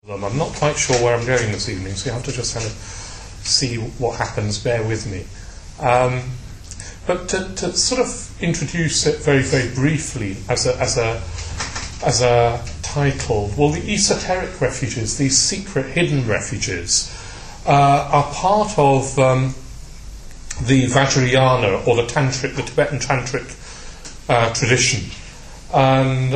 I'm not quite sure where I'm going this evening, so you have to just kind of see what happens, bear with me. But to sort of introduce it very, very briefly as a title, well, the esoteric refuges, these secret hidden refuges, are part of the Vajrayana, or the Tibetan Tantric tradition. And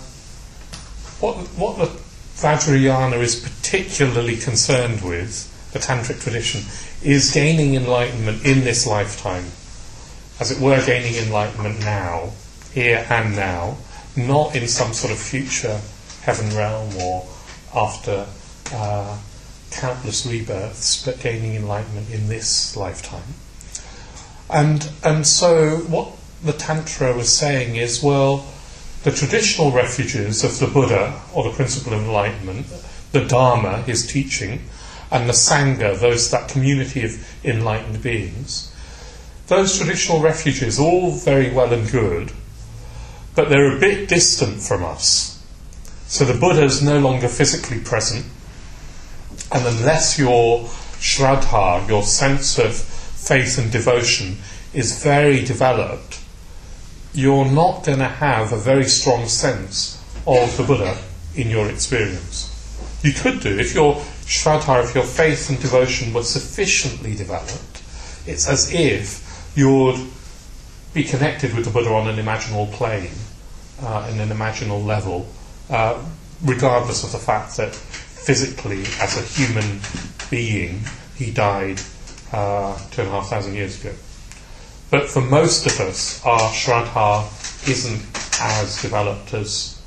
what the Vajrayana is particularly concerned with, the Tantric tradition, is gaining enlightenment in this lifetime. As it were, gaining enlightenment now, here and now, not in some sort of future heaven realm or after countless rebirths, but gaining enlightenment in this lifetime. And so what the Tantra was saying is, well, the traditional refuges of the Buddha, or the principle of enlightenment, the Dharma, his teaching, and the Sangha, that community of enlightened beings, those traditional refuges, all very well and good, but they're a bit distant from us. So the Buddha is no longer physically present, and unless your Shraddha, your sense of faith and devotion, is very developed, you're not going to have a very strong sense of the Buddha in your experience. You could do, if your Shraddha, if your faith and devotion were sufficiently developed, it's as if you'd be connected with the Buddha on an imaginal plane, in an imaginal level, regardless of the fact that physically, as a human being, he died 2,500 years ago. But for most of us, our Shraddha isn't as developed as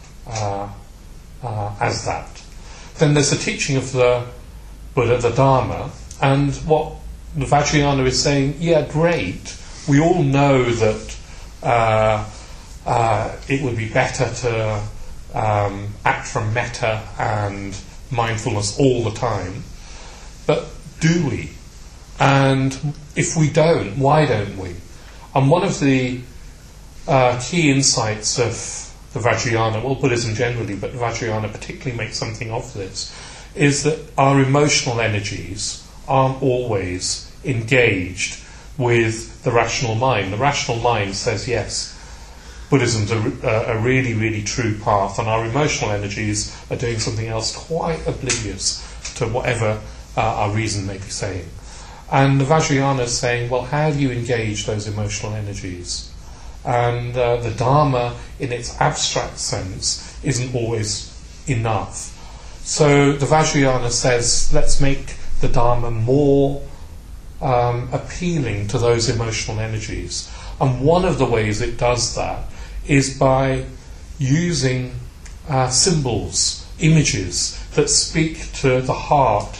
that. Then there's the teaching of the Buddha, the Dharma, and what the Vajrayana is saying, yeah, great, we all know that it would be better to act from metta and mindfulness all the time, but do we? And if we don't, why don't we? And one of the key insights of the Vajrayana, well, Buddhism generally, but Vajrayana particularly makes something of this, is that our emotional energies aren't always engaged with the rational mind. The rational mind says, yes, Buddhism's a really, really true path, and our emotional energies are doing something else quite oblivious to whatever our reason may be saying. And the Vajrayana is saying, well, how do you engage those emotional energies? And the Dharma, in its abstract sense, isn't always enough. So the Vajrayana says, let's make the Dharma more appealing to those emotional energies. And one of the ways it does that is by using symbols, images that speak to the heart,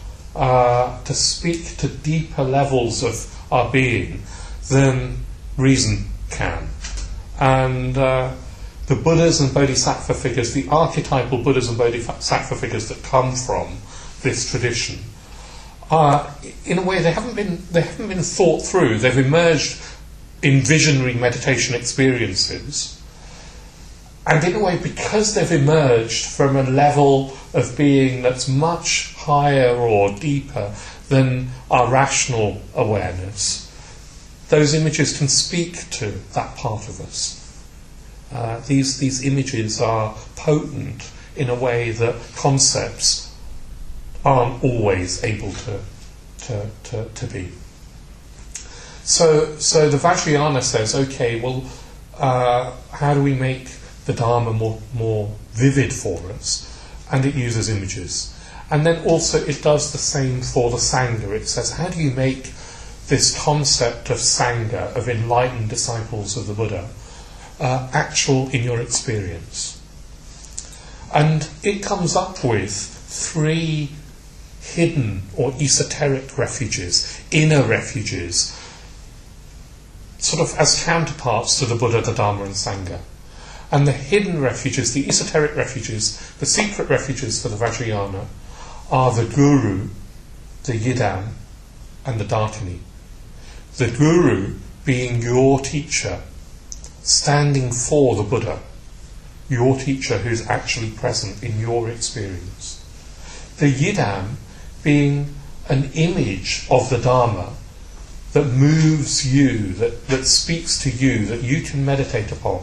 to speak to deeper levels of our being than reason can. And the Buddhas and Bodhisattva figures, the archetypal Buddhas and Bodhisattva figures that come from this tradition, in a way they haven't been thought through. They've emerged in visionary meditation experiences, and in a way, because they've emerged from a level of being that's much higher or deeper than our rational awareness, those images can speak to that part of us. These images are potent in a way that concepts aren't always able to be. So the Vajrayana says, okay, well, how do we make the Dharma more vivid for us? And it uses images. And then also it does the same for the Sangha. It says, how do you make this concept of Sangha, of enlightened disciples of the Buddha, actual in your experience? And it comes up with 3 hidden or esoteric refuges, inner refuges, sort of as counterparts to the Buddha, the Dharma and Sangha. And the hidden refuges, the esoteric refuges, the secret refuges for the Vajrayana are the Guru, the Yidam and the Dartini. The Guru being your teacher, standing for the Buddha, your teacher who's actually present in your experience. the Yidam being an image of the Dharma that moves you, that speaks to you, that you can meditate upon.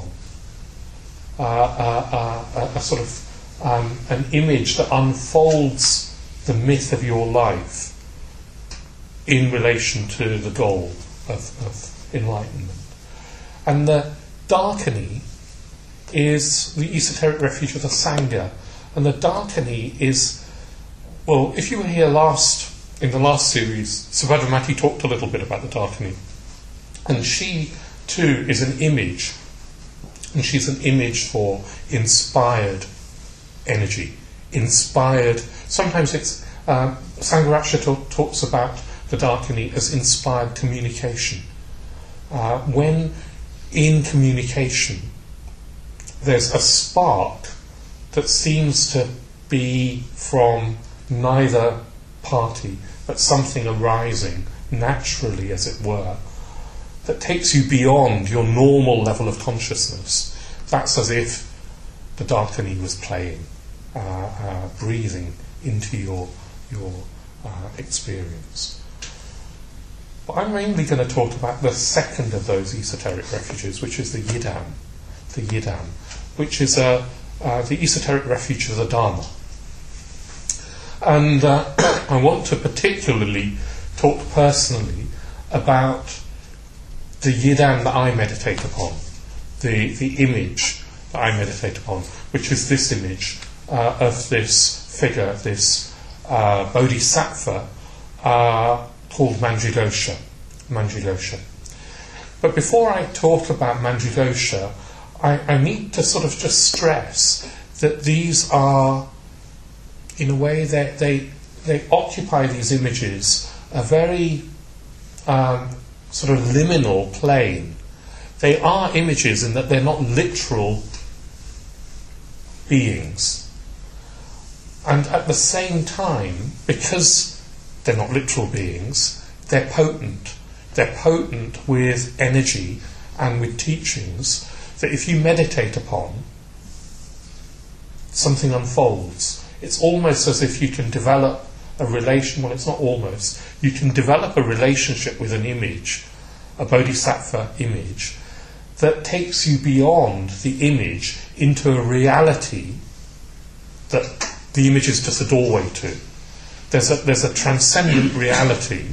A sort of an image that unfolds the myth of your life in relation to the goal of enlightenment. And the Darkani is the esoteric refuge of the Sangha. And the Darkani is, well, if you were here in the last series, Subhadramati talked a little bit about the Darkani. And she, too, is an image. And she's an image for inspired energy. Inspired, sometimes it's, Sangharakshita talks about the Darkani as inspired communication. When in communication, there's a spark that seems to be from neither party, but something arising naturally, as it were, that takes you beyond your normal level of consciousness. That's as if the Darkani was playing, breathing into your experience. But I'm mainly going to talk about the second of those esoteric refuges, which is the Yidam, which is the esoteric refuge of the Dharma. And I want to particularly talk personally about the Yidam that I meditate upon, the image that I meditate upon, which is this image of this figure, this Bodhisattva called Manjughosha. But before I talk about Manjughosha, I need to sort of just stress that these are, in a way, they occupy these images a very sort of liminal plane. They are images in that they're not literal beings. And at the same time, because they're not literal beings, they're potent. They're potent with energy and with teachings that if you meditate upon, something unfolds. It's almost as if you can develop a relation, well, it's not almost, you can develop a relationship with an image, a bodhisattva image, that takes you beyond the image into a reality that the image is just a doorway to. There's a transcendent reality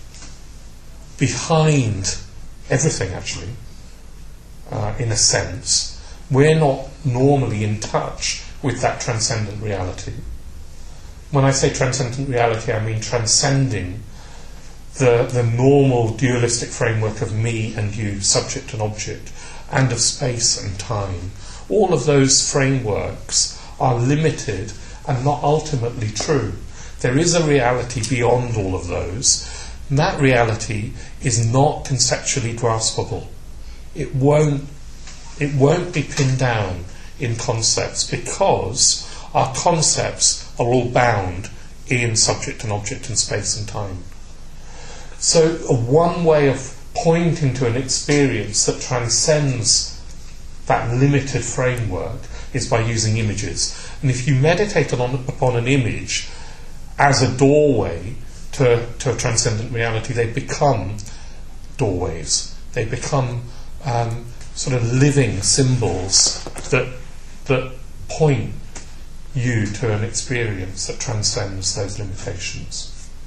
behind everything, actually, in a sense. We're not normally in touch with that transcendent reality. When I say transcendent reality, I mean transcending the normal dualistic framework of me and you, subject and object, and of space and time. All of those frameworks are limited and not ultimately true. There is a reality beyond all of those, and that reality is not conceptually graspable. It won't be pinned down in concepts, because our concepts are all bound in subject and object and space and time. So one way of pointing to an experience that transcends that limited framework is by using images. And if you meditate upon an image as a doorway to a transcendent reality, they become doorways. They become sort of living symbols that point you to an experience that transcends those limitations.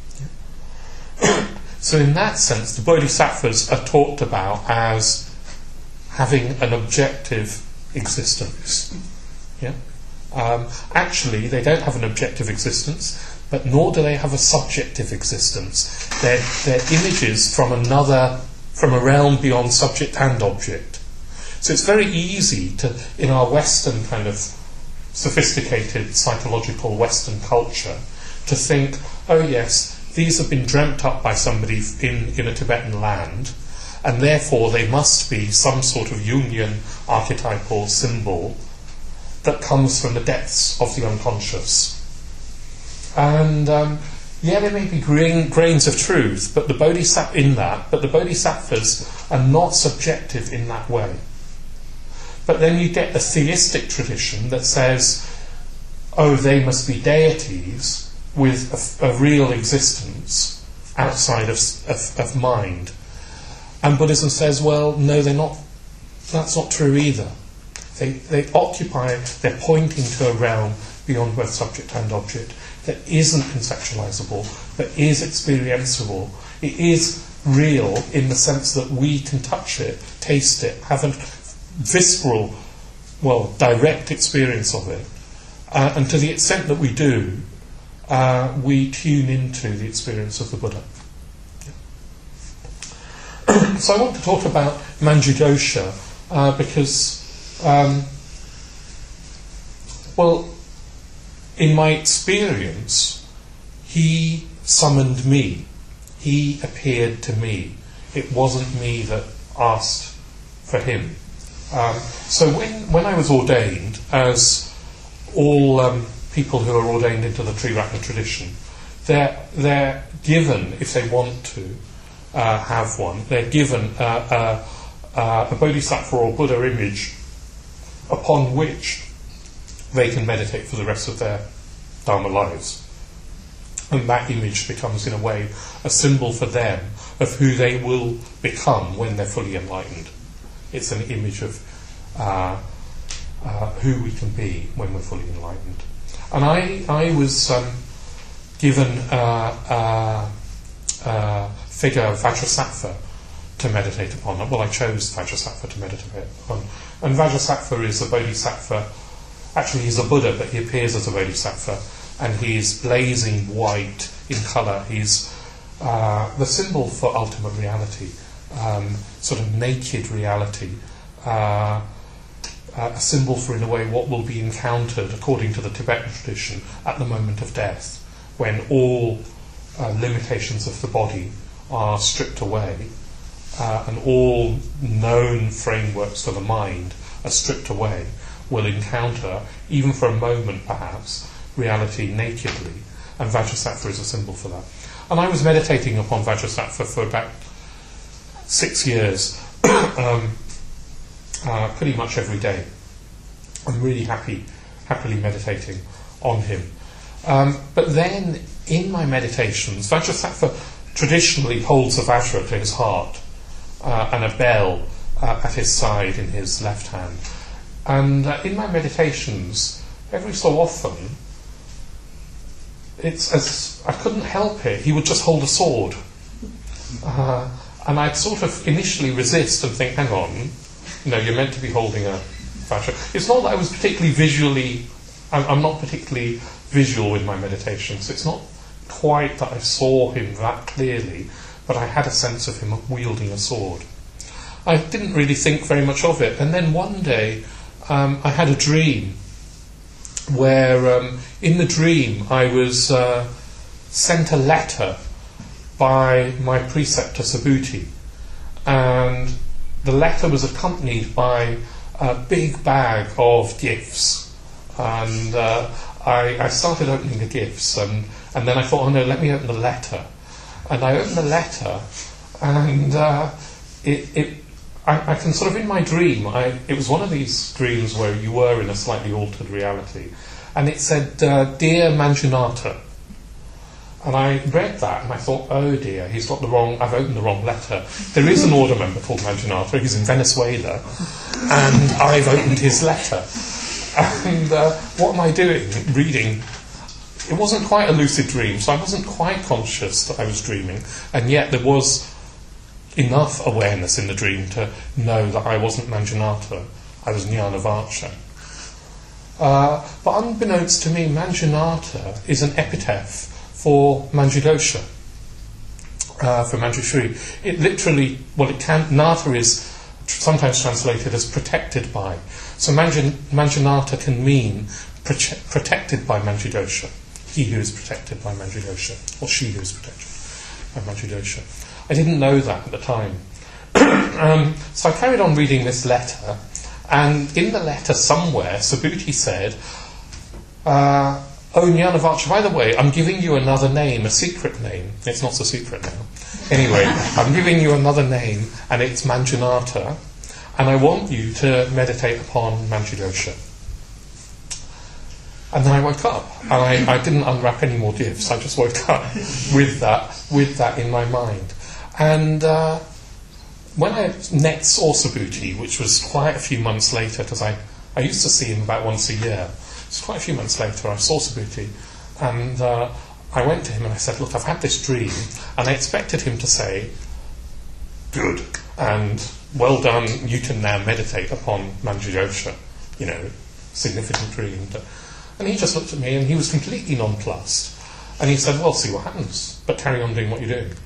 So in that sense, the bodhisattvas are talked about as having an objective existence. Yeah? Actually, they don't have an objective existence, but nor do they have a subjective existence. They're images from a realm beyond subject and object. So it's very easy to, in our Western kind of sophisticated psychological Western culture, to think, oh yes, these have been dreamt up by somebody in a Tibetan land, and therefore they must be some sort of Jungian archetypal symbol that comes from the depths of the unconscious. And there may be grains of truth, but the bodhisattvas are not subjective in that way. But then you get a theistic tradition that says, oh, they must be deities, with a real existence outside of mind. And Buddhism says, well, no, that's not true either. They're pointing to a realm beyond both subject and object that isn't conceptualizable, but is experienceable. It is real in the sense that we can touch it, taste it, have a visceral, direct experience of it. And to the extent that we do, we tune into the experience of the Buddha. So I want to talk about Manjudosha because, in my experience, he summoned me. He appeared to me. It wasn't me that asked for him. So when I was ordained, as all people who are ordained into the Triratna tradition, they're given, if they want to have one, they're given a bodhisattva or Buddha image upon which they can meditate for the rest of their Dharma lives. And that image becomes, in a way, a symbol for them of who they will become when they're fully enlightened. It's an image of who we can be when we're fully enlightened. And I was given a figure of Vajrasattva to meditate upon. Well, I chose Vajrasattva to meditate upon. And Vajrasattva is a bodhisattva. Actually, he's a Buddha, but he appears as a bodhisattva. And he's blazing white in colour. He's the symbol for ultimate reality, sort of naked reality. A symbol for, in a way, what will be encountered, according to the Tibetan tradition, at the moment of death, when all limitations of the body are stripped away, and all known frameworks for the mind are stripped away, will encounter, even for a moment perhaps, reality nakedly, and Vajrasattva is a symbol for that. And I was meditating upon Vajrasattva for about 6 years, pretty much every day. I'm really happily meditating on him. But then, in my meditations, Vajrasattva traditionally holds a Vajra to his heart and a bell at his side in his left hand. And in my meditations, every so often, it's as I couldn't help it, he would just hold a sword. And I'd sort of initially resist and think, hang on, you're meant to be holding a Vajra. It's not that I was particularly I'm not particularly visual with my meditations. It's not quite that I saw him that clearly, but I had a sense of him wielding a sword. I didn't really think very much of it. And then one day, I had a dream where, in the dream, I was sent a letter by my preceptor Subhuti, and the letter was accompanied by a big bag of gifts, and I started opening the gifts, and then I thought, oh no, let me open the letter. And I opened the letter, and I can sort of, in my dream, it was one of these dreams where you were in a slightly altered reality, and it said, Dear Manjunatha. And I read that and I thought, oh dear, I've opened the wrong letter. There is an order member called Manjunatha, he's in Venezuela, and I've opened his letter. And what am I doing? Reading. It wasn't quite a lucid dream, so I wasn't quite conscious that I was dreaming, and yet there was enough awareness in the dream to know that I wasn't Manjunatha, I was Jnanavacha. But unbeknownst to me, Manjunatha is an epitaph for Manjudosha, for Manjushri. It literally, Natha is sometimes translated as protected by. So Manjunatha can mean protected by Manjudosha. He who is protected by Manjudosha, or she who is protected by Manjudosha. I didn't know that at the time. So I carried on reading this letter, and in the letter somewhere, Subhuti said, oh, Jnanavacha, by the way, I'm giving you another name, a secret name. It's not so secret now. Anyway, I'm giving you another name, and it's Manjunatha, and I want you to meditate upon Manjudosha. And then I woke up, and I didn't unwrap any more gifts. I just woke up with that in my mind. And when I next saw Subhuti, which was quite a few months later, because I used to see him about once a year. It's quite a few months later, I saw Subhuti, and I went to him and I said, look, I've had this dream, and I expected him to say, good, and well done, you can now meditate upon Manjudosha, significant dream. And he just looked at me and he was completely nonplussed. And he said, well, see what happens, but carry on doing what you're doing.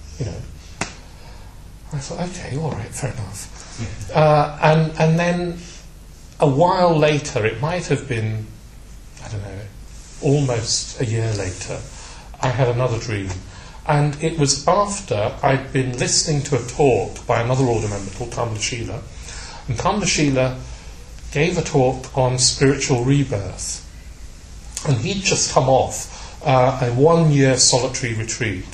I thought, okay, all right, fair enough. And then a while later, it might have been, I don't know, almost a year later, I had another dream. And it was after I'd been listening to a talk by another order member called Kamlashila. And Kamlashila gave a talk on spiritual rebirth. And he'd just come off a 1-year solitary retreat.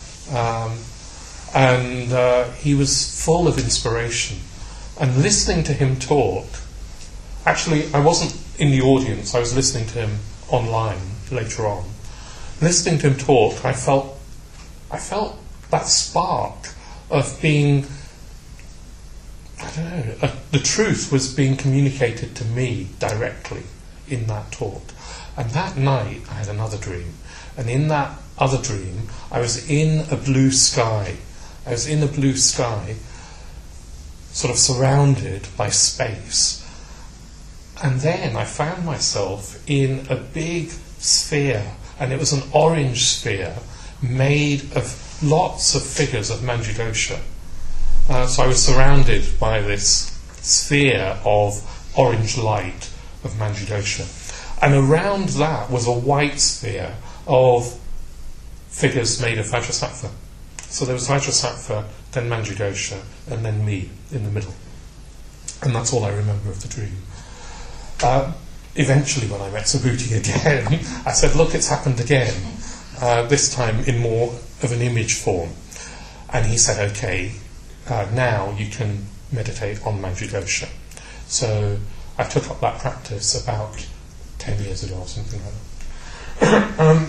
And he was full of inspiration. And listening to him talk, actually I wasn't in the audience, I was listening to him online later on. Listening to him talk, I felt that spark of being, I don't know, the truth was being communicated to me directly in that talk. And that night I had another dream. And in that other dream, I was in a blue sky. I was in a blue sky, sort of surrounded by space. And then I found myself in a big sphere, and it was an orange sphere made of lots of figures of Manjudosha. So I was surrounded by this sphere of orange light of Manjudosha. And around that was a white sphere of figures made of Vajrasattva. So there was Vajrasattva, then Manjudosha, and then me in the middle. And that's all I remember of the dream. Eventually, when I met Subhuti again, I said, look, it's happened again, this time in more of an image form. And he said, okay, now you can meditate on Manjudosha. So I took up that practice about 10 years ago or something like that.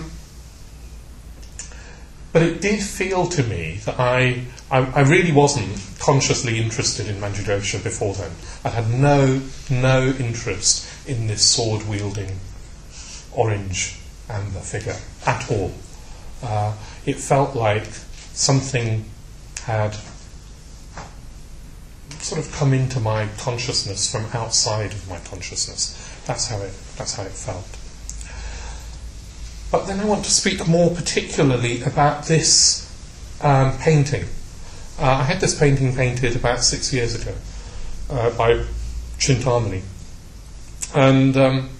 But it did feel to me that I really wasn't consciously interested in Manjudosha before then. I had no interest in this sword-wielding orange amber figure at all. It felt like something had sort of come into my consciousness from outside of my consciousness. That's how it felt. But then I want to speak more particularly about this painting. I had this painting painted about 6 years ago by Chintamani. And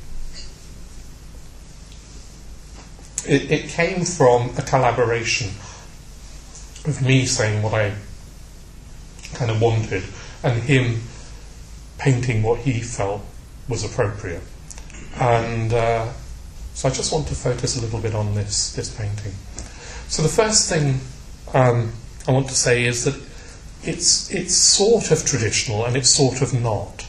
it came from a collaboration of me saying what I kind of wanted and him painting what he felt was appropriate. And so I just want to focus a little bit on this painting. So the first thing I want to say is that it's sort of traditional and it's sort of not.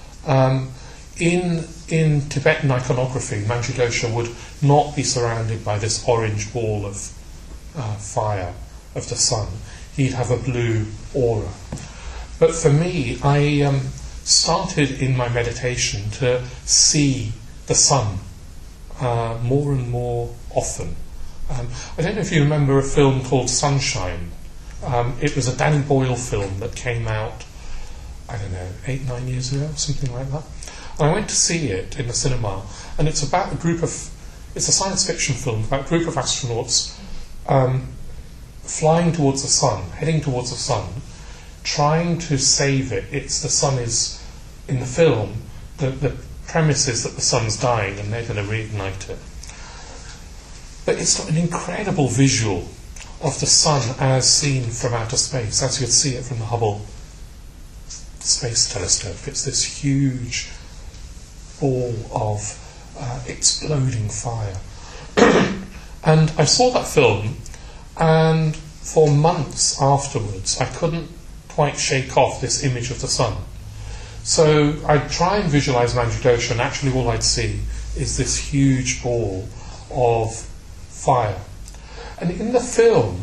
In Tibetan iconography, Manjudosha would not be surrounded by this orange ball of fire of the sun. He'd have a blue aura. But for me, I started in my meditation to see the sun more and more often. I don't know if you remember a film called Sunshine. It was a Danny Boyle film that came out, I don't know, 8-9 years ago, something like that. And I went to see it in the cinema, and it's about it's a science fiction film about a group of astronauts flying towards the sun, heading towards the sun, trying to save it. The sun is, in the film, the premise is that the sun's dying and they're going to reignite it. But it's got an incredible visual of the sun as seen from outer space, as you'd see it from the Hubble Space Telescope. It's this huge ball of exploding fire. And I saw that film, and for months afterwards I couldn't quite shake off this image of the sun. So I'd try and visualise Manjudosha, and actually all I'd see is this huge ball of fire. And in the film,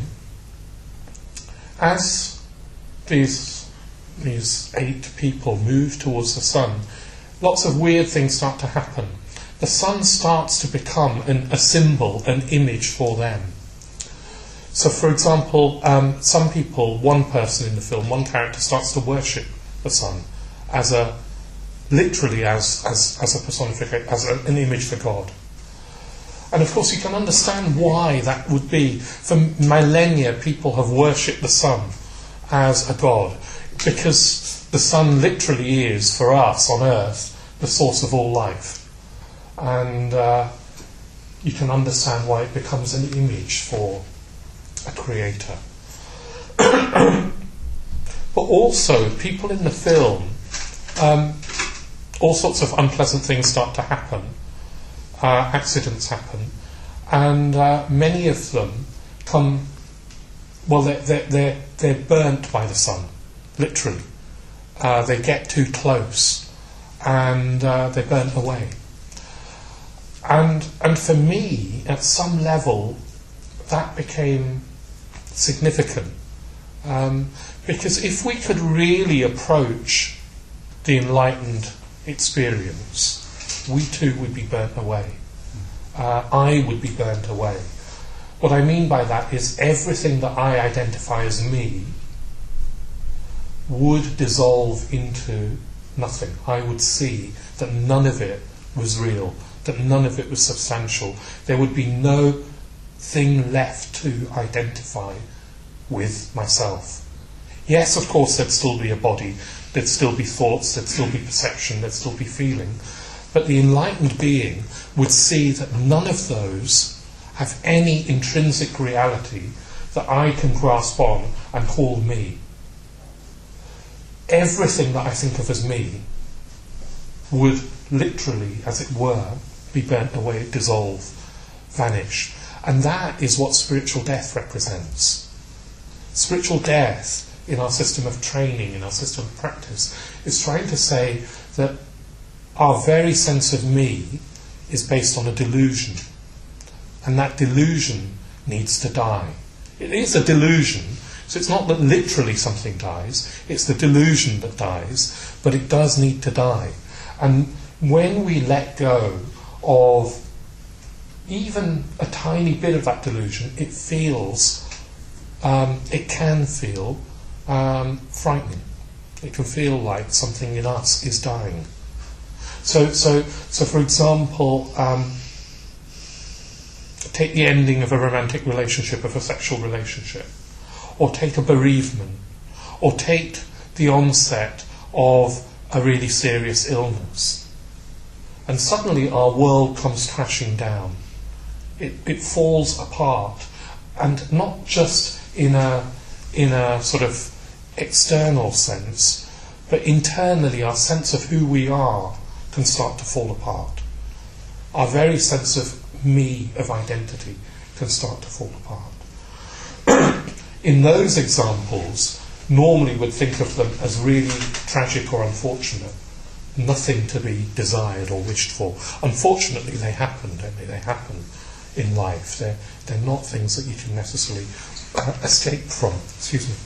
as these 8 people move towards the sun, lots of weird things start to happen. The sun starts to become a symbol, an image for them. So, for example, some people, one person in the film, one character starts to worship the sun as a personification, as an image for God. And of course you can understand why that would be. For millennia people have worshipped the sun as a god, because the sun literally is, for us on earth, the source of all life. And you can understand why it becomes an image for a creator. But also, people in the film, all sorts of unpleasant things start to happen. Accidents happen, and many of them come. Well, they're burnt by the sun, literally. They get too close, and they're burnt away. And for me, at some level, that became significant, because if we could really approach the enlightened experience, we too would be burnt away. I would be burnt away. What I mean by that is everything that I identify as me would dissolve into nothing. I would see that none of it was real, that none of it was substantial. There would be no thing left to identify with myself. Yes, of course, there'd still be a body, there'd still be thoughts, there'd still be perception, there'd still be feeling. But the enlightened being would see that none of those have any intrinsic reality that I can grasp on and call me. Everything that I think of as me would literally, as it were, be burnt away, dissolve, vanish. And that is what spiritual death represents. Spiritual death, in our system of training, in our system of practice, is trying to say that our very sense of me is based on a delusion. And that delusion needs to die. It is a delusion, so it's not that literally something dies, it's the delusion that dies, but it does need to die. And when we let go of even a tiny bit of that delusion, it can feel frightening. It can feel like something in us is dying. So for example, take the ending of a romantic relationship, of a sexual relationship, or take a bereavement, or take the onset of a really serious illness. And suddenly our world comes crashing down. It falls apart, and not just in a sort of external sense, but internally our sense of who we are can start to fall apart. Our very sense of me, of identity, can start to fall apart. In those examples, normally we'd think of them as really tragic or unfortunate, nothing to be desired or wished for. Unfortunately, they happen, don't they? They happen in life. They're not things that you can necessarily escape from. Excuse me.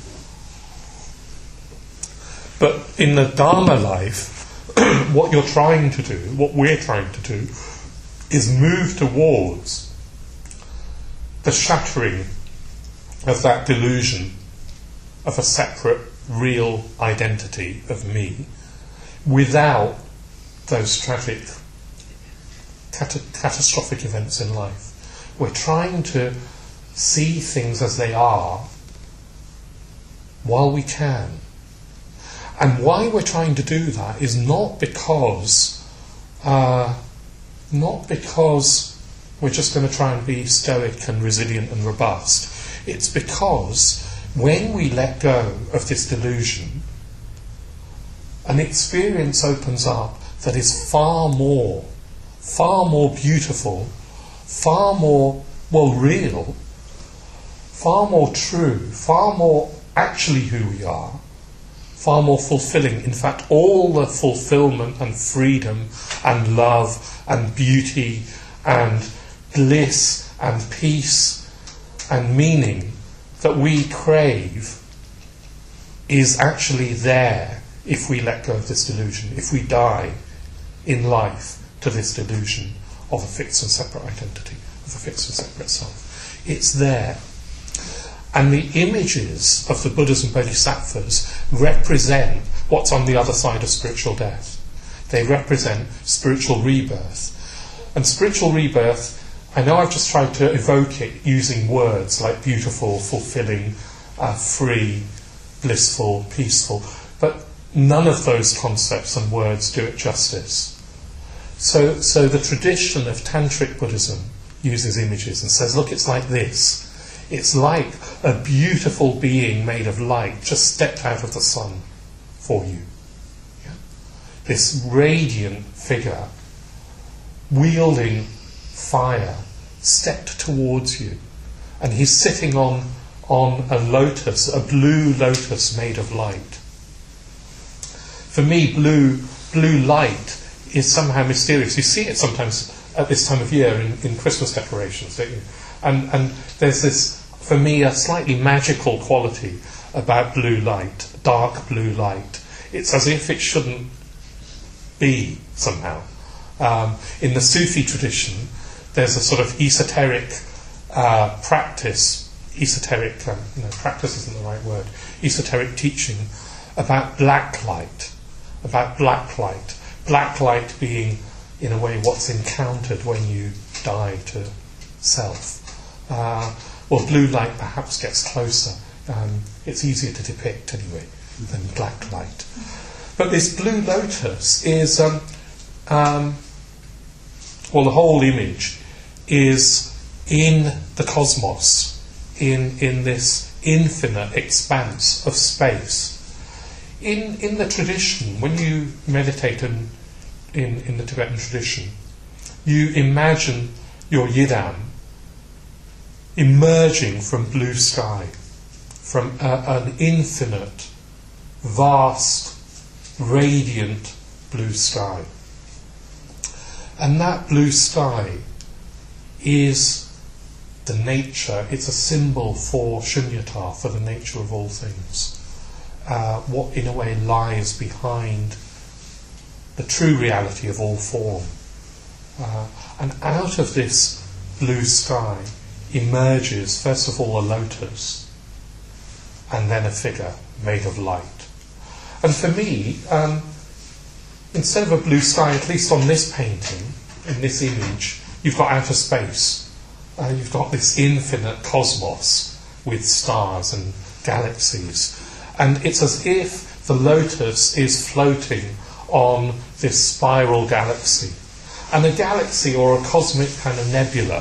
But in the Dharma life, what you're trying to do, what we're trying to do, is move towards the shattering of that delusion of a separate, real identity of me, without those tragic, catastrophic events in life. We're trying to see things as they are while we can. And why we're trying to do that is not because we're just going to try and be stoic and resilient and robust. It's because when we let go of this delusion, an experience opens up that is far more beautiful, far more, real, far more true, far more actually who we are, far more fulfilling. In fact, all the fulfillment and freedom and love and beauty and bliss and peace and meaning that we crave is actually there if we let go of this delusion, if we die in life to this delusion of a fixed and separate identity, of a fixed and separate self. It's there. And the images of the Buddhas and Bodhisattvas represent what's on the other side of spiritual death. They represent spiritual rebirth. And spiritual rebirth, I know I've just tried to evoke it using words like beautiful, fulfilling, free, blissful, peaceful, but none of those concepts and words do it justice. So the tradition of Tantric Buddhism uses images and says, look, it's like this. It's like a beautiful being made of light just stepped out of the sun for you. Yeah? This radiant figure wielding fire stepped towards you, and he's sitting on a lotus, a blue lotus made of light. For me, blue light is somehow mysterious. You see it sometimes at this time of year in Christmas decorations, don't you? And there's this, for me, a slightly magical quality about blue light, dark blue light. It's as if it shouldn't be, somehow. In the Sufi tradition, there's a sort of esoteric practice, practice isn't the right word, esoteric teaching about black light. Black light being, in a way, what's encountered when you die to self. Well, blue light perhaps gets closer. It's easier to depict, anyway, than black light. But this blue lotus is, the whole image is in the cosmos, in this infinite expanse of space. In the tradition, when you meditate in the Tibetan tradition, you imagine your yidam emerging from blue sky, from an infinite, vast, radiant blue sky. And that blue sky is the nature, it's a symbol for Shunyata, for the nature of all things. What in a way lies behind the true reality of all form. And out of this blue sky emerges first of all a lotus and then a figure made of light. And for me, instead of a blue sky, at least on this painting, in this image, you've got outer space. You've got this infinite cosmos with stars and galaxies. And it's as if the lotus is floating on this spiral galaxy. And a galaxy, or a cosmic kind of nebula,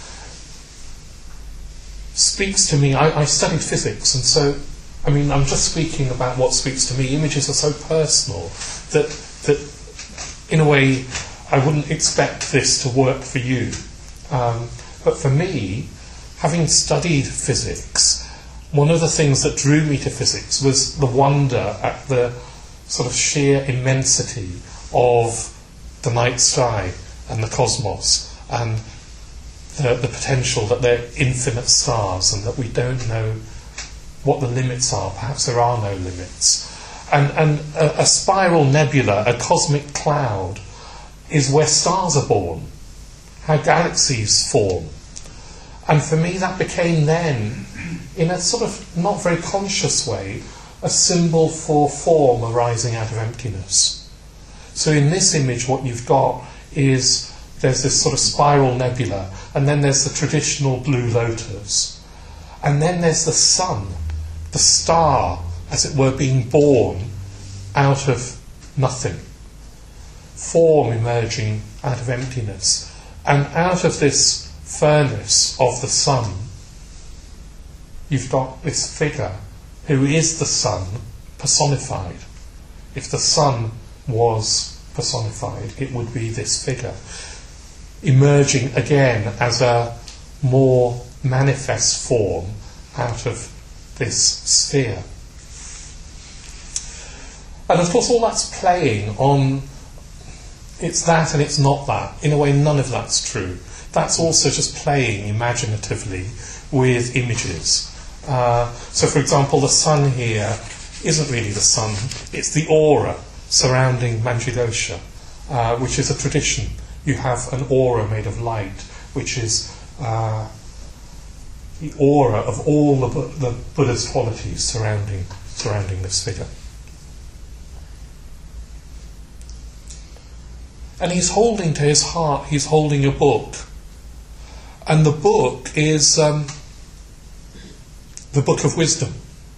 speaks to me. I studied physics, and so, I'm just speaking about what speaks to me. Images are so personal that in a way, I wouldn't expect this to work for you. But for me, having studied physics, one of the things that drew me to physics was the wonder at the sort of sheer immensity of the night sky and the cosmos, and the potential that they're infinite stars and that we don't know what the limits are. Perhaps there are no limits. And a spiral nebula, a cosmic cloud, is where stars are born, how galaxies form. And for me that became then, in a sort of not very conscious way, a symbol for form arising out of emptiness. So in this image what you've got is, there's this sort of spiral nebula, and then there's the traditional blue lotus. And then there's the sun, the star, as it were, being born out of nothing. Form emerging out of emptiness. And out of this furnace of the sun, you've got this figure who is the sun personified. If the sun was personified, it would be this figure, emerging again as a more manifest form out of this sphere. And of course all that's playing on it's that and it's not that. In a way, none of that's true. That's also just playing imaginatively with images. So for example, the sun here isn't really the sun, it's the aura surrounding Manjidosha, which is a tradition. You have an aura made of light, which is the aura of all the Buddha's qualities surrounding this figure. And he's holding to his heart, he's holding a book. And the book is the Book of Wisdom.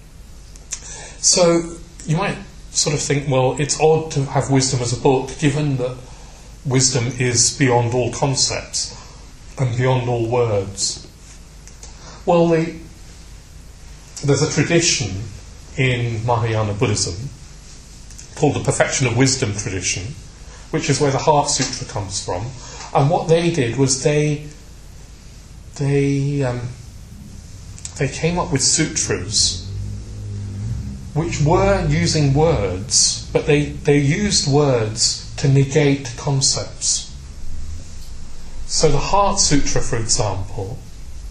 So you might sort of think, well, it's odd to have wisdom as a book, given that wisdom is beyond all concepts and beyond all words. Well, there's a tradition in Mahayana Buddhism called the Perfection of Wisdom tradition, which is where the Heart Sutra comes from. And what they did was they came up with sutras which were using words, but they used words to negate concepts. So the Heart Sutra, for example,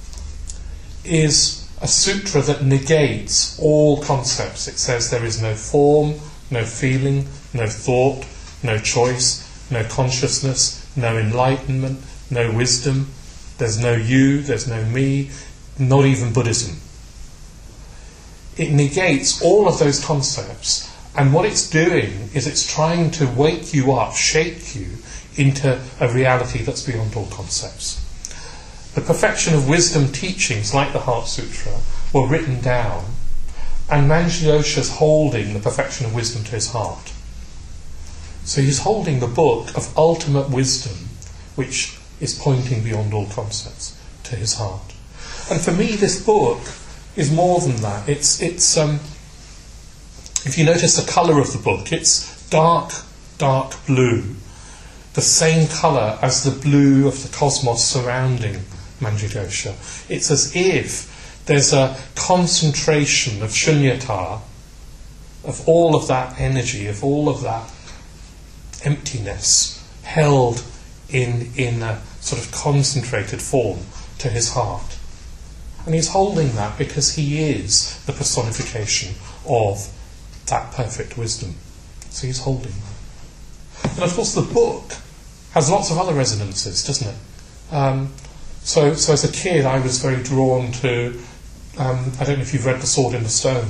is a sutra that negates all concepts. It says there is no form, no feeling, no thought, no choice, no consciousness, no enlightenment, no wisdom. There's no you, there's no me, not even Buddhism. It negates all of those concepts, and what it's doing is it's trying to wake you up, shake you into a reality that's beyond all concepts. The Perfection of Wisdom teachings, like the Heart Sutra, were written down, and Manjidosha's holding the Perfection of Wisdom to his heart. So he's holding the book of ultimate wisdom, which is pointing beyond all concepts to his heart. And for me, this book is more than that. It's if you notice the colour of the book, it's dark blue, the same colour as the blue of the cosmos surrounding Manjidosha. It's as if there's a concentration of shunyata, of all of that energy, of all of that emptiness held in a sort of concentrated form to his heart. And he's holding that because he is the personification of that perfect wisdom. So he's holding that. And of course the book has lots of other resonances, doesn't it? So as a kid I was very drawn to, I don't know if you've read The Sword in the Stone.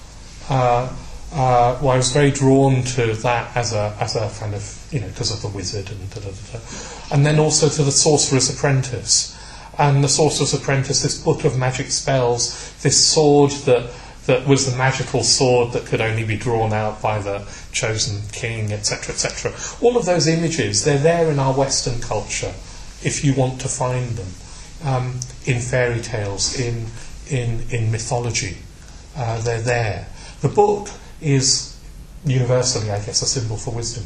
I was very drawn to that as a kind of, because of the wizard and da-da-da-da. And then also to The Sorcerer's Apprentice. And The Sorcerer's Apprentice, this book of magic spells, this sword that was the magical sword that could only be drawn out by the chosen king, etc., etc. All of those images, they're there in our Western culture, if you want to find them, in fairy tales, in mythology. They're there. The book is universally, I guess, a symbol for wisdom.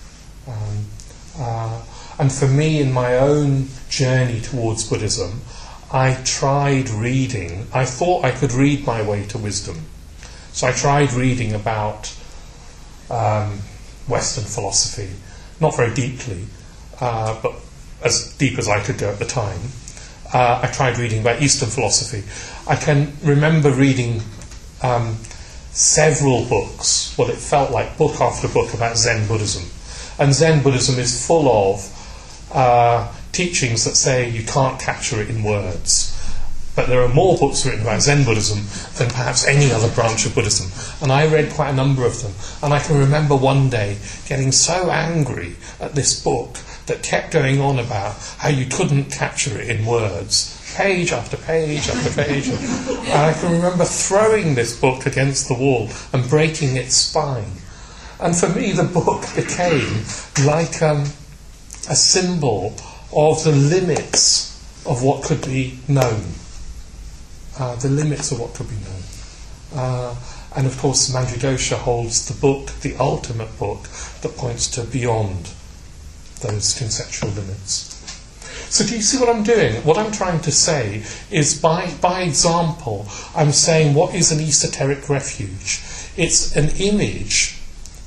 And for me, in my own journey towards Buddhism, I tried reading. I thought I could read my way to wisdom. So I tried reading about Western philosophy, not very deeply, but as deep as I could go at the time. I tried reading about Eastern philosophy. I can remember reading several books, what it felt like, book after book, about Zen Buddhism. And Zen Buddhism is full of teachings that say you can't capture it in words. But there are more books written about Zen Buddhism than perhaps any other branch of Buddhism. And I read quite a number of them. And I can remember one day getting so angry at this book that kept going on about how you couldn't capture it in words, page after page after page. And I can remember throwing this book against the wall and breaking its spine. And for me, the book became like a symbol of the limits of what could be known. The limits of what could be known. And of course, Manjidosha holds the book, the ultimate book, that points to beyond those conceptual limits. So do you see what I'm doing? What I'm trying to say is, by example, I'm saying what is an esoteric refuge? It's an image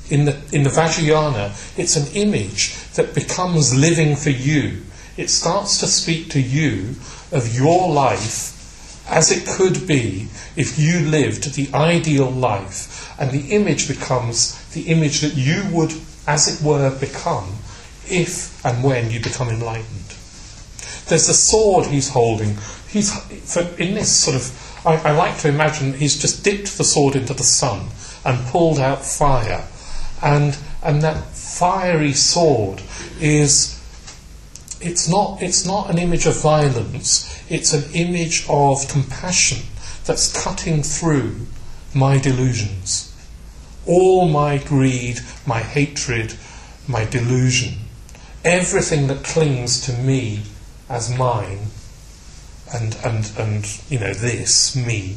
in the Vajrayana, it's an image that becomes living for you. It starts to speak to you of your life as it could be if you lived the ideal life, and the image becomes the image that you would, as it were, become if and when you become enlightened. There's a sword he's holding. In this sort of, I like to imagine he's just dipped the sword into the sun and pulled out fire, and that fiery sword is. It's not an image of violence, it's an image of compassion that's cutting through my delusions. All my greed, my hatred, my delusion, everything that clings to me as mine, and this, me,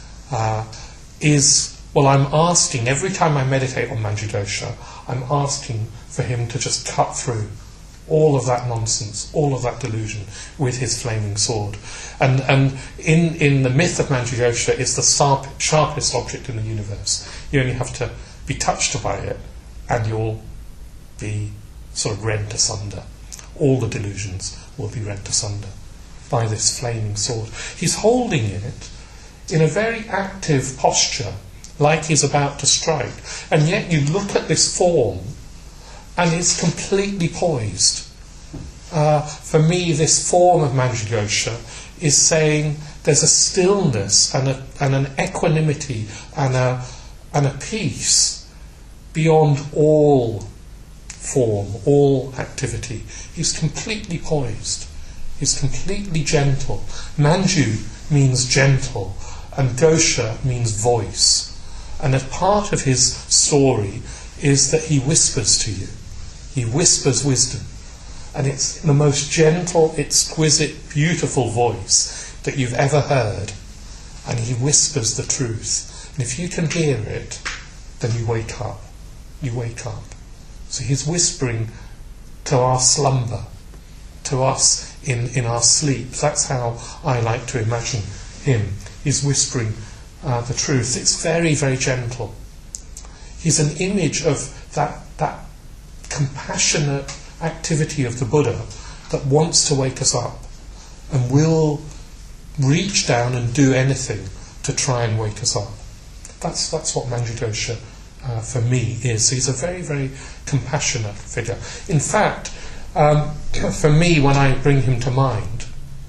is, well, I'm asking, every time I meditate on Manjudosha, I'm asking for him to just cut through all of that nonsense, all of that delusion with his flaming sword. And in the myth of Manjudosha, it's the sharpest object in the universe. You only have to be touched by it and you'll be sort of rent asunder. All the delusions will be rent asunder by this flaming sword. He's holding it in a very active posture, like he's about to strike. And yet you look at this form and it's completely poised. For me, this form of Manjudosha is saying there's a stillness and an equanimity and a peace beyond all form, all activity. He's completely poised. He's completely gentle. Manju means gentle, and dosha means voice. And a part of his story is that he whispers to you. He whispers wisdom. And it's the most gentle, exquisite, beautiful voice that you've ever heard. And he whispers the truth. And if you can hear it, then you wake up. You wake up. So he's whispering to our slumber, to us in our sleep. That's how I like to imagine him. He's whispering the truth. It's very, very gentle. He's an image of that compassionate activity of the Buddha that wants to wake us up and will reach down and do anything to try and wake us up. That's what Manjudosha for me is. He's a very, very compassionate figure. In fact, for me, when I bring him to mind,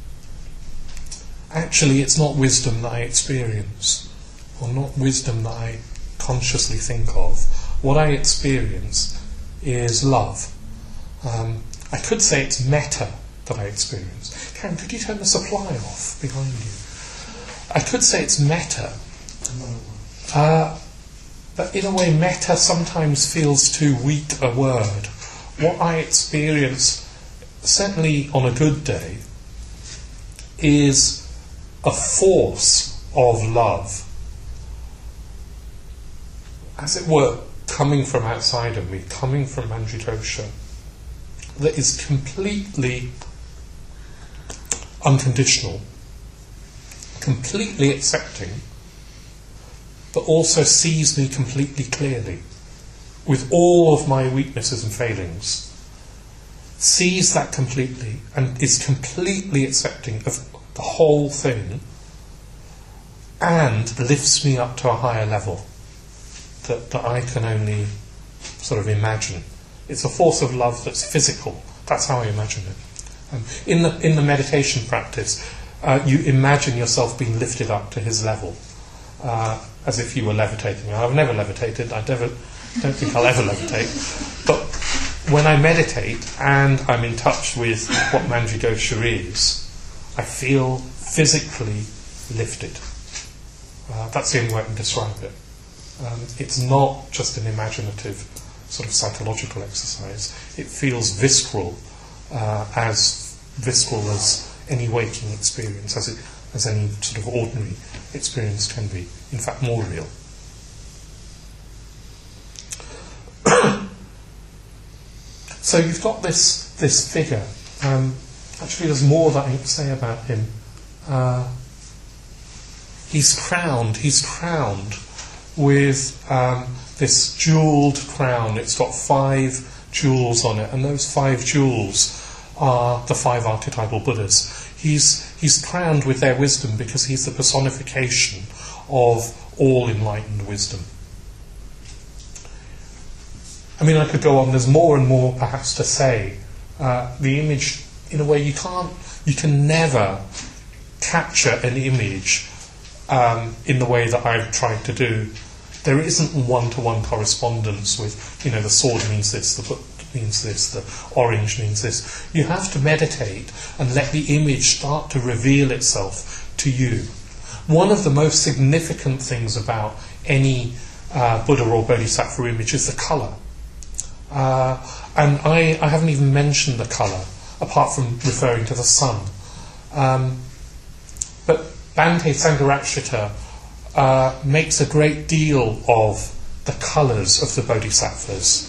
actually it's not wisdom that I experience, or not wisdom that I consciously think of. What I experience is love. I could say it's metta that I experience. Karen, could you turn the supply off behind you? I could say it's metta. But in a way, metta sometimes feels too weak a word. What I experience, certainly on a good day, is a force of love, as it were, coming from outside of me, coming from Manjudosha, that is completely unconditional, completely accepting, but also sees me completely clearly, with all of my weaknesses and failings, sees that completely and is completely accepting of the whole thing, and lifts me up to a higher level that I can only sort of imagine. It's a force of love that's physical. That's how I imagine it. In the meditation practice, you imagine yourself being lifted up to his level, as if you were levitating. I've never levitated. I don't think I'll ever levitate. But when I meditate and I'm in touch with what Manjudosha is, I feel physically lifted. That's the only way I can describe it. It's not just an imaginative sort of psychological exercise. It feels visceral, as any waking experience, as any sort of ordinary experience can be. In fact, more real. So you've got this figure. Actually, there's more that I can say about him. He's crowned with this jewelled crown. It's got 5 jewels on it, and those 5 jewels are the 5 archetypal Buddhas. He's crowned with their wisdom because he's the personification of all enlightened wisdom. I mean, I could go on. There's more and more perhaps to say. The image, in a way, you can never capture an image in the way that I've tried to do. There isn't one-to-one correspondence with, the sword means this, the book means this, the orange means this. You have to meditate and let the image start to reveal itself to you. One of the most significant things about any Buddha or Bodhisattva image is the colour. And I haven't even mentioned the colour, apart from referring to the sun. But Bhante Sangharakshita makes a great deal of the colours of the Bodhisattvas.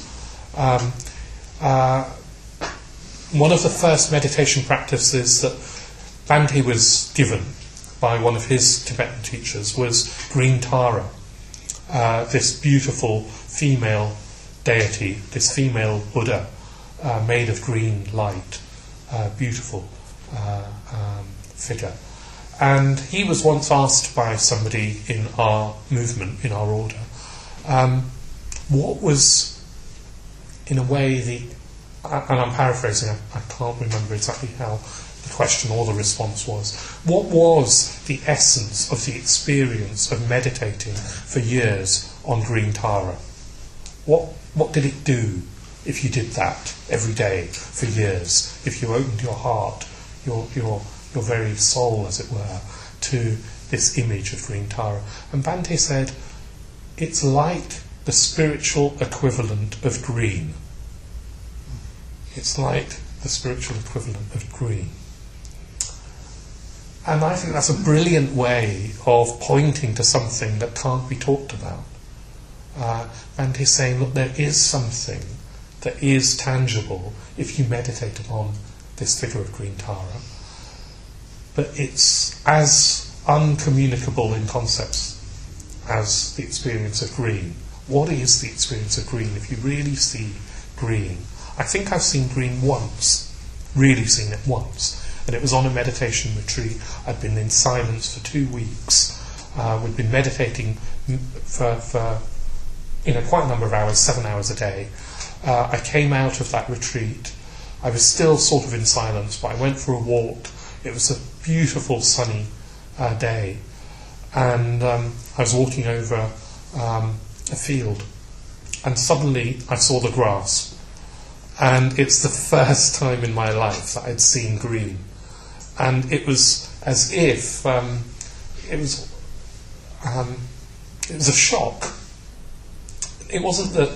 One of the first meditation practices that Bhante was given by one of his Tibetan teachers was green Tara, this beautiful female deity, this female Buddha made of green light, beautiful figure. And he was once asked by somebody in our movement, in our order, what was, in a way, and I'm paraphrasing, I can't remember exactly how the question or the response was, what was the essence of the experience of meditating for years on green Tara? What did it do if you did that every day for years? If you opened your heart, your very soul, as it were, to this image of green Tara? And Bhante said, it's like the spiritual equivalent of green. It's like the spiritual equivalent of green. And I think that's a brilliant way of pointing to something that can't be talked about. And he's saying, look, there is something that is tangible if you meditate upon this figure of green Tara. But it's as uncommunicable in concepts as the experience of green. What is the experience of green if you really see green? I think I've seen green once, really seen it once, and it was on a meditation retreat. I'd been in silence for 2 weeks. We'd been meditating for quite a number of hours, 7 hours a day. I came out of that retreat. I was still sort of in silence, but I went for a walk. It was a beautiful sunny day, and I was walking over a field, and suddenly I saw the grass, and it's the first time in my life that I'd seen green, and it was as if it was a shock. It wasn't that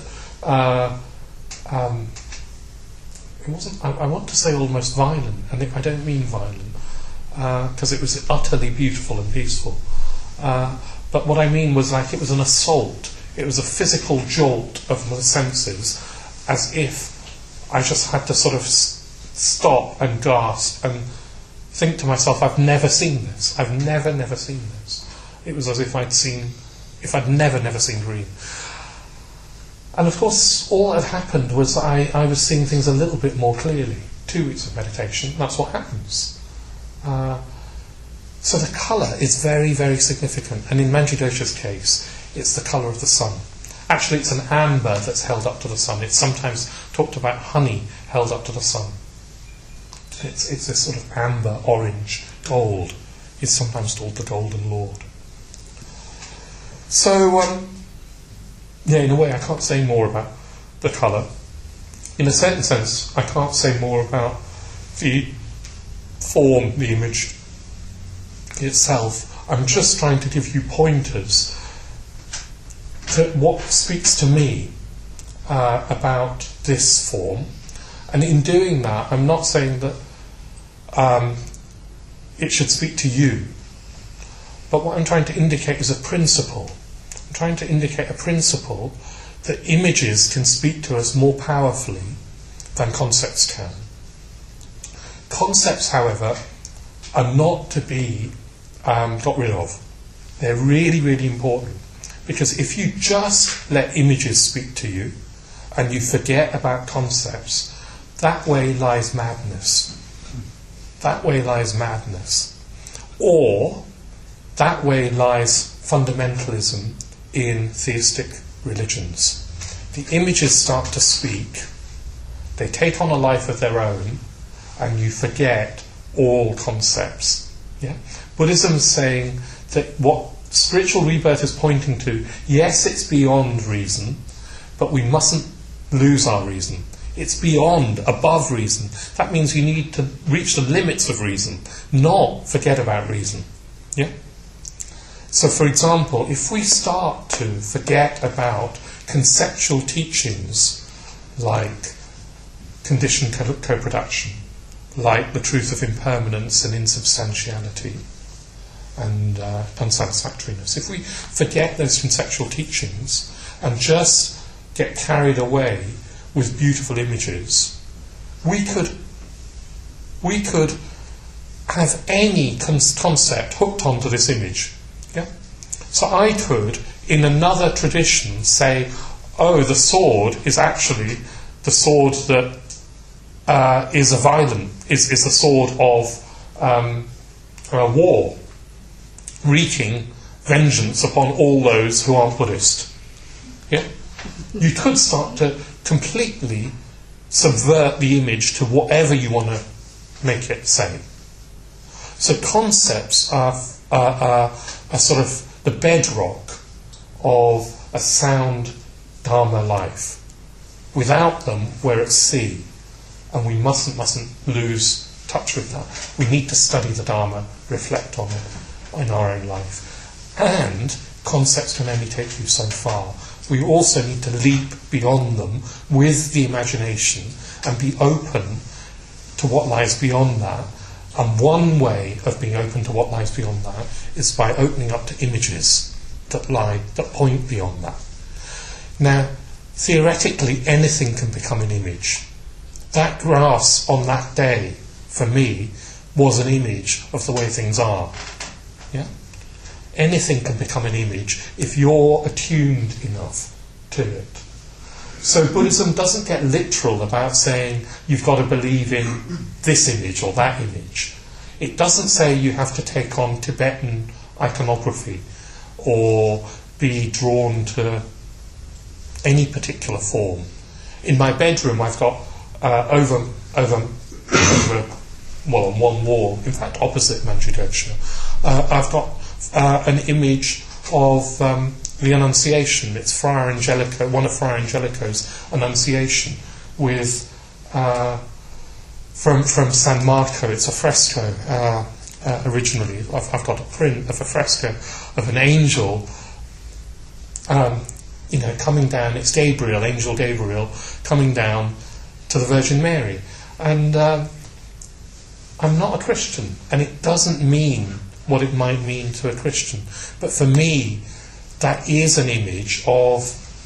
it wasn't. I want to say almost violent, and I don't mean violent, because it was utterly beautiful and peaceful. But what I mean was like it was an assault. It was a physical jolt of my senses, as if I just had to sort of stop and gasp and think to myself, I've never seen this. I've never seen this. It was as if I'd never seen green. And of course, all that had happened was I was seeing things a little bit more clearly. 2 weeks of meditation, that's what happens. So the colour is very, very significant. And in Manji Dosha's case, it's the colour of the sun. Actually, it's an amber that's held up to the sun. It's sometimes talked about honey held up to the sun. It's this sort of amber, orange, gold. It's sometimes called the Golden Lord. So, in a way, I can't say more about the colour. In a certain sense, I can't say more about the form, the image itself. I'm just trying to give you pointers to what speaks to me about this form. And in doing that, I'm not saying that it should speak to you. But what I'm trying to indicate is a principle. I'm trying to indicate a principle that images can speak to us more powerfully than concepts can. Concepts, however, are not to be got rid of. They're really, really important, Because if you just let images speak to you and you forget about concepts, that way lies madness. That way lies madness. Or that way lies fundamentalism in theistic religions. The images start to speak, they take on a life of their own, and you forget all concepts. Yeah? Buddhism is saying that what spiritual rebirth is pointing to, yes, it's beyond reason, but we mustn't lose our reason. It's beyond, above reason. That means you need to reach the limits of reason, not forget about reason. Yeah? So, for example, if we start to forget about conceptual teachings like conditioned co-production, like the truth of impermanence and insubstantiality and unsatisfactoriness, if we forget those conceptual teachings and just get carried away with beautiful images, we could have any concept hooked onto this image. Yeah? So I could, in another tradition, say, oh, the sword is actually the sword that is the sword of war, wreaking vengeance upon all those who aren't Buddhist. Yeah? You could start to completely subvert the image to whatever you want to make it say. So concepts are sort of the bedrock of a sound Dharma life. Without them, we're at sea, and we mustn't lose touch with that. We need to study the Dharma, reflect on it in our own life. And concepts can only take you so far. We also need to leap beyond them with the imagination and be open to what lies beyond that. And one way of being open to what lies beyond that is by opening up to images that point beyond that. Now, theoretically, anything can become an image. That grass on that day, for me, was an image of the way things are. Yeah? Anything can become an image if you're attuned enough to it. So Buddhism doesn't get literal about saying you've got to believe in this image or that image. It doesn't say you have to take on Tibetan iconography or be drawn to any particular form. In my bedroom I've got over on one wall, in fact opposite Manju Dosha, I've got an image of the Annunciation. It's Friar Angelico, one of Friar Angelico's Annunciation, with from San Marco. It's a fresco originally. I've got a print of a fresco of an angel, coming down. It's Gabriel, Angel Gabriel, coming down to the Virgin Mary. And I'm not a Christian, and it doesn't mean what it might mean to a Christian. But for me, that is an image of,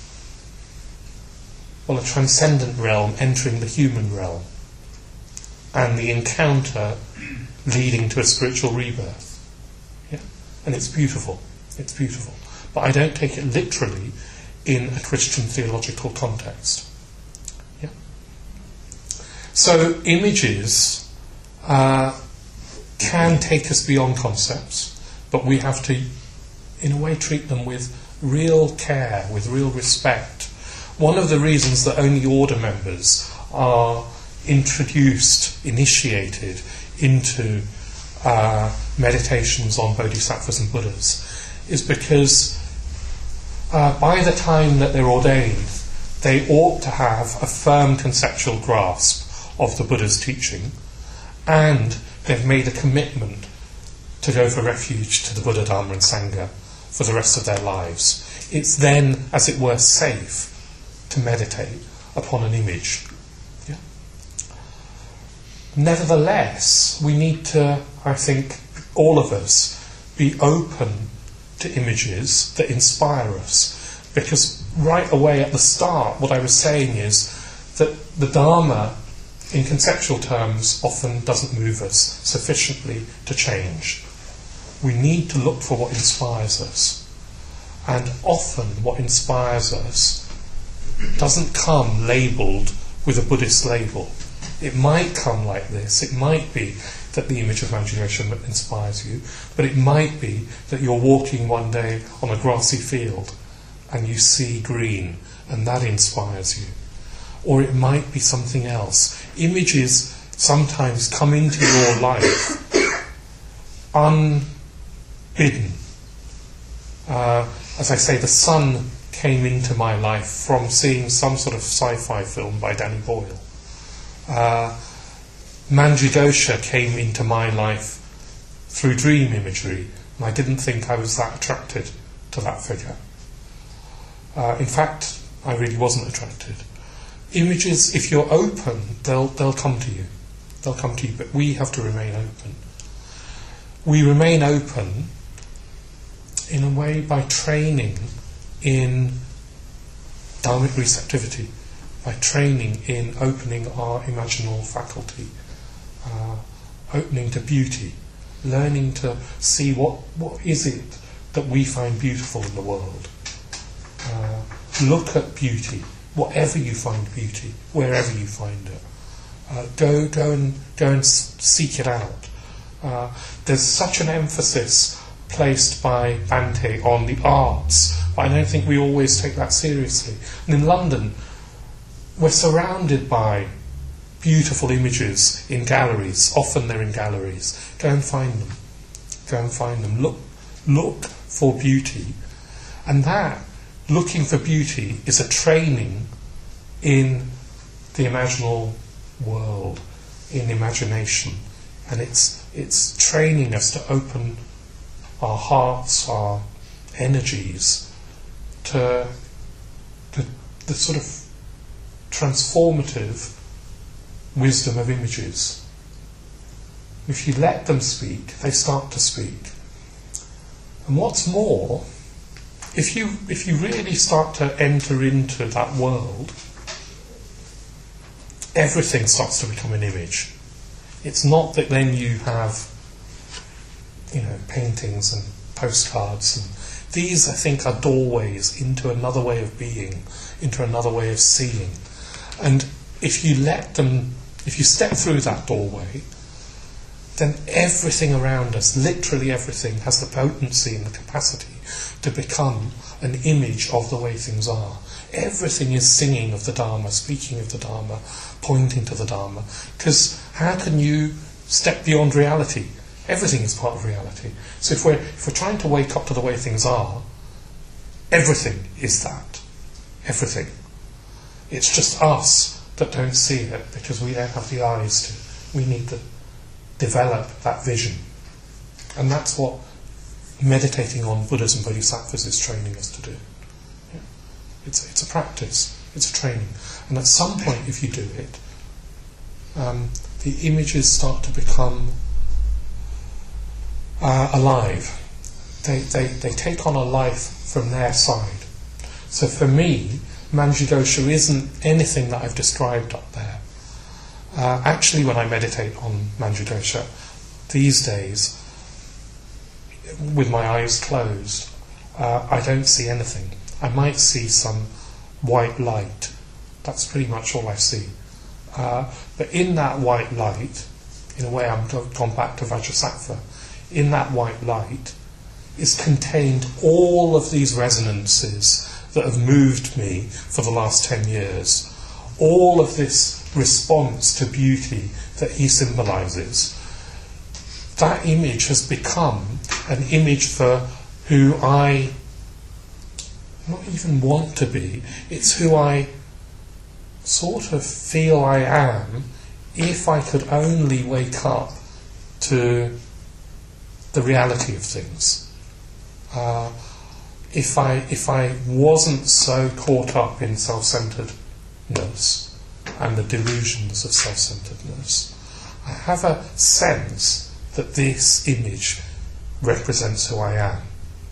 a transcendent realm entering the human realm, and the encounter leading to a spiritual rebirth. Yeah? And it's beautiful. It's beautiful. But I don't take it literally in a Christian theological context. Yeah? So images can take us beyond concepts, but we have to, in a way, treat them with real care, with real respect. One of the reasons that only order members are initiated into meditations on bodhisattvas and Buddhas is because by the time that they're ordained, they ought to have a firm conceptual grasp of the Buddha's teaching, and they've made a commitment to go for refuge to the Buddha, Dharma and Sangha for the rest of their lives. It's then, as it were, safe to meditate upon an image. Yeah? Nevertheless, we need to, I think, all of us, be open to images that inspire us. Because right away at the start, what I was saying is that the Dharma, in conceptual terms, often doesn't move us sufficiently to change. We need to look for what inspires us. And often what inspires us doesn't come labelled with a Buddhist label. It might come like this. It might be that the image of Manjughosha inspires you, but it might be that you're walking one day on a grassy field and you see green and that inspires you. Or it might be something else. Images sometimes come into your life unbidden. As I say, the sun came into my life from seeing some sort of sci-fi film by Danny Boyle. Manjughosha came into my life through dream imagery, and I didn't think I was that attracted to that figure. In fact, I really wasn't attracted. Images, if you're open, they'll come to you. They'll come to you, but we have to remain open. We remain open in a way by training in dharmic receptivity, by training in opening our imaginal faculty, opening to beauty, learning to see what is it that we find beautiful in the world. Look at beauty, whatever you find beauty, wherever you find it. Go and seek it out. There's such an emphasis placed by Bhante on the arts, but I don't think we always take that seriously. And in London, we're surrounded by beautiful images in galleries. Often they're in galleries. Go and find them. Go and find them. Look for beauty. And that, looking for beauty, is a training in the imaginal world, in imagination. And it's training us to open our hearts, our energies, to the sort of transformative wisdom of images. If you let them speak, they start to speak. And what's more, if you really start to enter into that world, everything starts to become an image. It's not that then you have, paintings and postcards, and these, I think, are doorways into another way of being, into another way of seeing. And if you step through that doorway, then everything around us, literally everything, has the potency and the capacity to become an image of the way things are. Everything is singing of the Dharma, speaking of the Dharma, pointing to the Dharma. Because how can you step beyond reality? Everything is part of reality. So if we're trying to wake up to the way things are, everything is that. Everything. It's just us that don't see it because we don't have the eyes to. We need to develop that vision. And that's what meditating on Buddhas and Bodhisattvas is training us to do. Yeah. It's a practice. It's a training. And at some point, if you do it, the images start to become alive. They take on a life from their side. So for me, Manjughosha isn't anything that I've described up there. Actually, when I meditate on Manjughosha these days, with my eyes closed, I don't see anything. I might see some white light. That's pretty much all I see. But in that white light, in a way I've gone back to Vajrasattva, in that white light is contained all of these resonances that have moved me for the last 10 years. All of this response to beauty that he symbolises. That image has become an image for who I not even want to be. It's who I sort of feel I am if I could only wake up to the reality of things. If I wasn't so caught up in self-centeredness and the delusions of self-centeredness, I have a sense that this image represents who I am.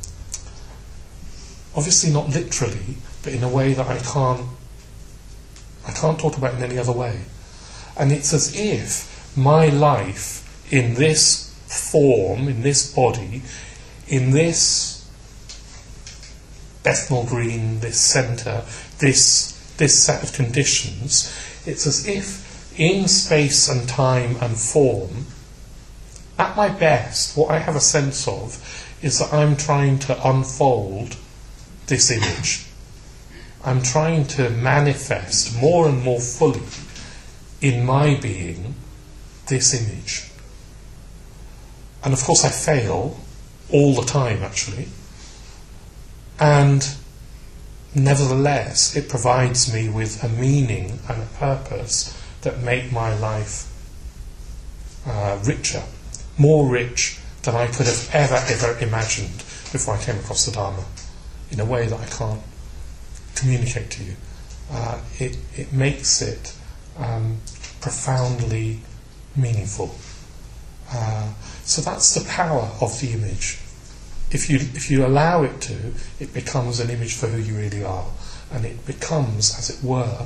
Obviously not literally, but in a way that I can't talk about in any other way. And it's as if my life in this form, in this body, in this Bethnal Green, this centre, this set of conditions. It's as if in space and time and form, at my best, what I have a sense of is that I'm trying to unfold this image. I'm trying to manifest more and more fully in my being this image. And of course I fail all the time, actually. And nevertheless, it provides me with a meaning and a purpose that make my life richer, more rich than I could have ever imagined before I came across the Dharma, in a way that I can't communicate to you. It makes it profoundly meaningful. So that's the power of the image. If you allow it to, it becomes an image for who you really are, and it becomes, as it were,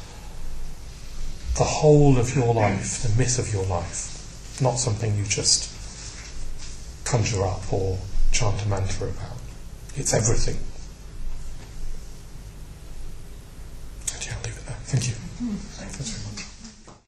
the whole of your life, the myth of your life, not something you just conjure up or chant a mantra about. It's everything. And yeah, I'll leave it there. Thank you. Thanks very much.